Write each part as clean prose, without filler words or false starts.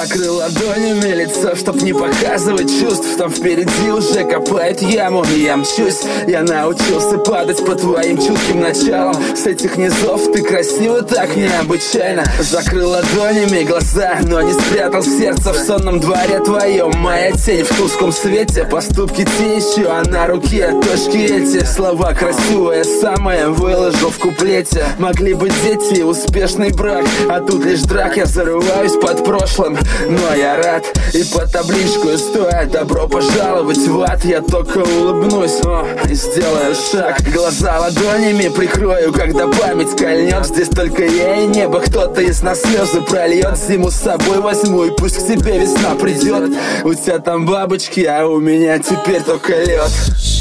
Закрыл ладонями лицо, чтоб не показывать чувств. Там впереди уже копает яму, и я мчусь. Я научился падать по твоим чутким началам. С этих низов ты красива так необычайно. Закрыл ладонями глаза, но не спрятал сердце в сонном дворе твоем. Моя тень в тусклом свете, поступки те еще, а на руке точки эти. Слова красивые самые выложил в куплете. Могли быть дети и успешный брак, а тут лишь драк. Я зарываюсь под прошлым, но я рад. И по табличку стоя добро пожаловать в ад. Я только улыбнусь и сделаю шаг. Глаза ладонями прикрою, когда память кольнет. Здесь только я и небо, кто-то из нас слезы прольет. Зиму с собой возьму, и пусть к тебе весна придет. У тебя там бабочки, а у меня теперь только лед.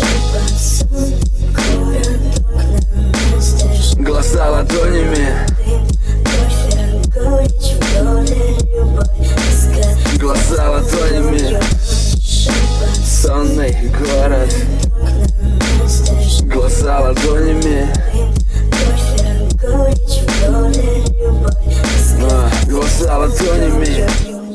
Глаза ладонями, глаза ладонями, сонный город. Глаза ладонями, глаза ладонями.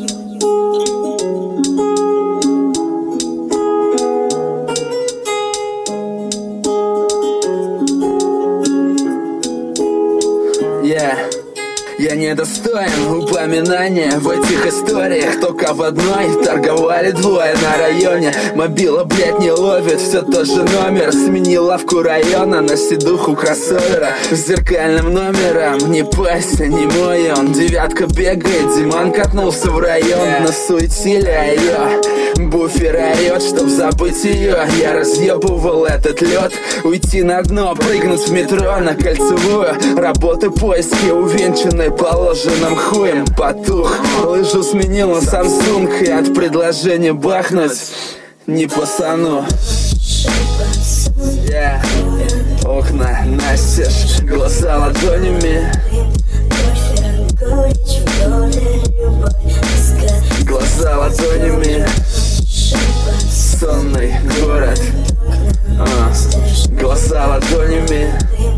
Я недостоин упоминания в этих историях. Только в одной торговали двое на районе. Мобила, блядь, не ловит, все тот же номер. Сменил лавку района на седуху кроссовера. С зеркальным номером, не Пася, не мой он. Девятка бегает, Диман катнулся в район. На суетиле ее буфер орет, чтоб забыть ее. Я разъебывал этот лед. Уйти на дно, прыгнуть в метро на Кольцевую. Работы поиски увенчаны положенным хуем. Потух, лыжу сменил на Samsung. И от предложения бахнуть не пасану. Окна настежь, глаза ладонями, глаза ладонями, сонный город. Глаза ладонями,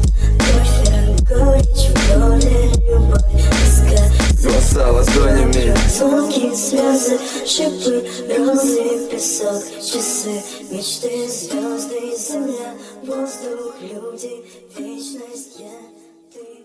глаза ладонями. Звуки, слезы, шипы, розы, песок, часы, мечты, звезды, земля, воздух, люди, вечность, я, ты.